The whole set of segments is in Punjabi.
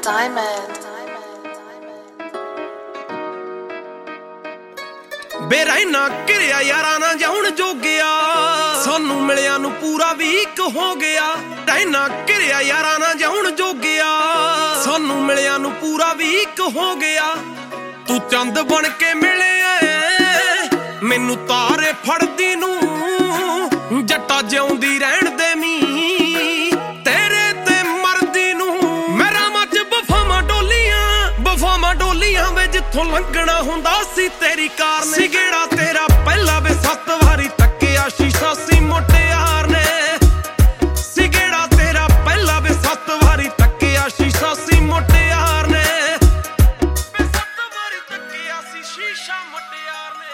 ਬੇਰਹਿਨਾ ਘਿਰਿਆ ਯਾਰਾਂ ਨਾ ਜਾਉਣ ਜੋਗਿਆ, ਸਾਨੂੰ ਮਿਲਿਆਂ ਨੂੰ ਪੂਰਾ ਵੀਕ ਹੋ ਗਿਆ। ਰਹਿਣਾ ਘਿਰਿਆ ਯਾਰਾਂ ਨਾ ਜਾਉਣ ਜੋਗਿਆ, ਸਾਨੂੰ ਮਿਲਿਆਂ ਨੂੰ ਪੂਰਾ ਵੀਕ ਹੋ ਗਿਆ। ਤੂੰ ਚੰਦ ਬਣ ਕੇ ਮਿਲਿਆ ਮੈਨੂੰ ਤਾਰੇ ਫੜਦੀ ਨੂੰ, ਜੱਟਾ ਜਿਉਂਦੀ ਰਹਿਣ ਦੇ ਮੀ ਤੇਰੇ ਤੇ ਮਰਦੀ ਨੂੰ। ਮੇਰਾ ਮੱਝ ਬਫਾਵਾਂ ਡੋਲੀਆਂ ਵੇ ਜਿੱਥੋਂ ਲੰਘਣਾ ਹੁੰਦਾ ਸੀ ਤੇਰੀ ਕਾਰ ਨੇ। ਸਿਗੜਾ ਤੇਰਾ ਪਹਿਲਾ ਵੇ 7 ਵਾਰੀ ਤੱਕਿਆ ਸ਼ੀਸ਼ਾ ਸੀ ਮੁਟਿਆਰ ਨੇ। ਸਿਗੜਾ ਤੇਰਾ ਪਹਿਲਾ ਵੇ 7 ਵਾਰੀ ਤੱਕਿਆ ਸ਼ੀਸ਼ਾ ਸੀ ਮੁਟਿਆਰ ਨੇ। 7 ਵਾਰੀ ਤੱਕਿਆ ਸੀ ਸ਼ੀਸ਼ਾ ਮੁਟਿਆਰ ਨੇ।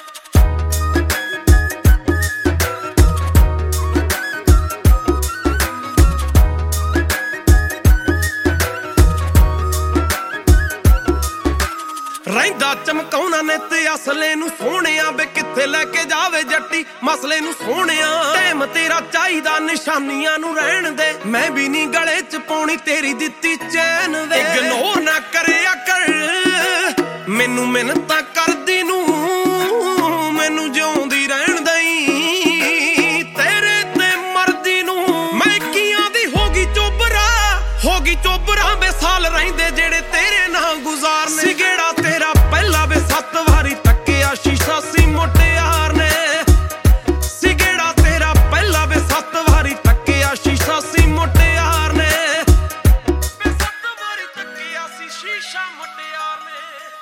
ਰਹਿੰਦਾ ਚਮਕਾਉਣਾ ਨੇ ਤੇ ਅਸਲੇ ਨੂੰ ਸੋਹਣਿਆ ਵੇ ਕਿੱਥੇ ਲੈ ਕੇ ਜਾਵੇ ਜੱਟੀ ਮਸਲੇ ਨੂੰ ਸੋਹਣਿਆ। ਟਾਈਮ ਤੇਰਾ ਚਾਹੀਦਾ ਨਿਸ਼ਾਨੀਆਂ ਨੂੰ ਰਹਿਣ ਦੇ, ਮੈਂ ਵੀ ਨੀ ਗਲੇ ਚ ਪਾਉਣੀ ਤੇਰੀ ਦਿੱਤੀ ਚੈਨ ਵੇ। ਇਗਨੋਰ ਨਾ ਕਰਿਆ ਕਰ ਮੈਨੂੰ ਮਿਹਨਤਾਂ ਕਰਦੀ ਨੂੰ, ਮੈਨੂੰ ਜਿਉਂਦੀ ਰਹਿਣ ਦਈ ਤੇਰੇ ਤੇ ਮਰਦੀ ਨੂੰ। ਮੈਕੀਆਂ ਦੀ ਹੋ ਗਈ ਚੋਬਰਾ ਵੇ ਸਾਲ ਰਹਿੰਦੇ ਜਿਹੜੇ ਤੇਰੇ ਨਾਲ ਗੁਜ਼ਾਰਨੇ। ਸਿਗੜਾ ਤੇਰਾ ਪਹਿਲਾ ਵੇ 7 ਵਾਰੀ ਤੱਕਿਆ ਸ਼ੀਸ਼ਾ ਸੀ ਮੁਟਿਆਰ ਨੇ। ਸਿਗੜਾ ਤੇਰਾ ਪਹਿਲਾ ਵੇ 7 ਵਾਰੀ ਤੱਕਿਆ ਸ਼ੀਸ਼ਾ ਸੀ ਮੁਟਿਆਰ ਨੇ। 7 ਵਾਰੀ ਤੱਕਿਆ ਸੀ ਸ਼ੀਸ਼ਾ ਮੁਟਿਆਰ ਨੇ।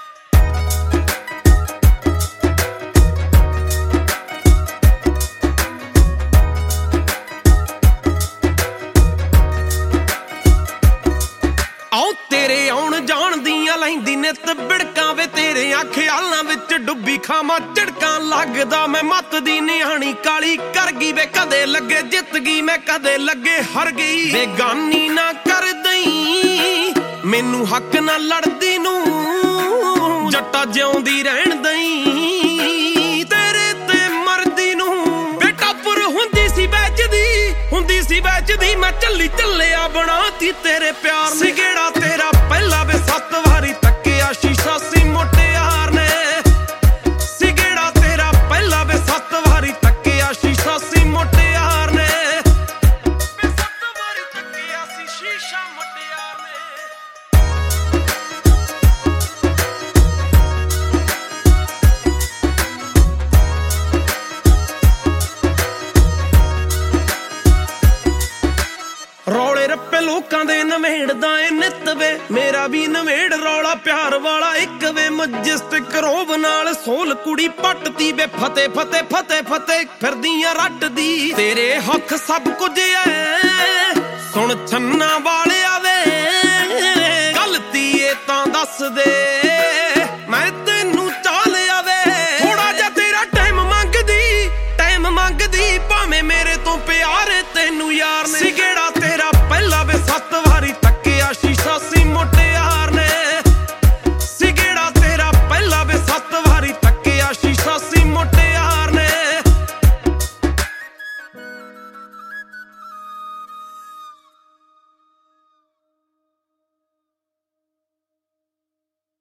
ਆਓ ਤੇਰੇ ਆਉਣ ਜਾਣ ਦੀਆਂ ਲੈਂਦੀ ਨਿੱਤ ਬਿੜਕਾਂ ਵੇ ਤੇਰਿਆਂ ਖਿਆਲਾਂ ਵਿੱਚ ਡੁੱਬੀ ਖਾਵਾਂ ਝੜਕਾਂ। ਲੱਗਦਾ ਮੈਂ ਮੱਤ ਦੀ ਨਿਆਣੀ ਕਾਲੀ ਕਰ ਗਈ ਵੇ, ਕਦੇ ਲੱਗੇ ਜਿੱਤ ਗਈ ਮੈਂ ਕਦੇ ਲੱਗੇ ਹਾਰ ਗਈ। ਬੇਗਾਨੀ ਨਾ ਕਰ ਦਈ ਮੈਨੂੰ ਹੱਕ ਨਾ ਲੜਦੀ ਨੂੰ, ਜੱਟਾ ਜਿਉਂਦੀ ਰਹਿਣ ਦਈ ਤੇਰੇ ਤੇ ਮਰਦੀ ਨੂੰ। ਬੇਟਾ ਪੁਰ ਹੁੰਦੀ ਸੀ ਵੇਚਦੀ ਮੈਂ ਚੱਲਿਆ ਬਣਾਤੀ ਤੇਰੇ ਪਿਆਰ ਨੇ। ਸਿਗੜਾ ਤੇਰਾ ਪਹਿਲਾ ਵੇ 7 ਵਾਰੀ ਤੱਕਿਆ ਸ਼ੀਸ਼ਾ ਸੀ ਮੁਟਿਆਰ ਨੇ। ਸਿਗੜਾ ਤੇਰਾ ਪਹਿਲਾ ਵੇ 7 ਵਾਰੀ ਤੱਕਿਆ ਸ਼ੀਸ਼ਾ ਸੀ ਮੁਟਿਆਰ ਨੇ। 7 ਵਾਰੀ ਤੱਕਿਆ ਸੀ ਸ਼ੀਸ਼ਾ ਮੁਟਿਆਰ ਨੇ। ਰੌਲੇ ਰੱਪੇ ਲੋਕਾਂ ਦੇ ਨਵੇੜਦਾ ਏ ਨਿੱਤ ਵੇ, ਮੇਰਾ ਵੀ ਨਵੇੜ ਰੌਲਾ ਪਿਆਰ ਵਾਲਾ ਇੱਕ ਵੇ। ਮਜਿਸਟਿਕ ਰੋਬ ਨਾਲ ਸੋਲ ਕੁੜੀ ਪੱਟਦੀ ਵੇ, ਫਤਿਹ ਫਿਰਦੀਆਂ ਰੱਟਦੀ। ਤੇਰੇ ਹੱਥ ਸਭ ਕੁਝ ਐ ਸੁਣ ਛੰਨਾ ਵਾਲਿਆ ਵੇ, ਗਲਤੀ ਏ ਤਾਂ ਦੱਸ ਦੇ।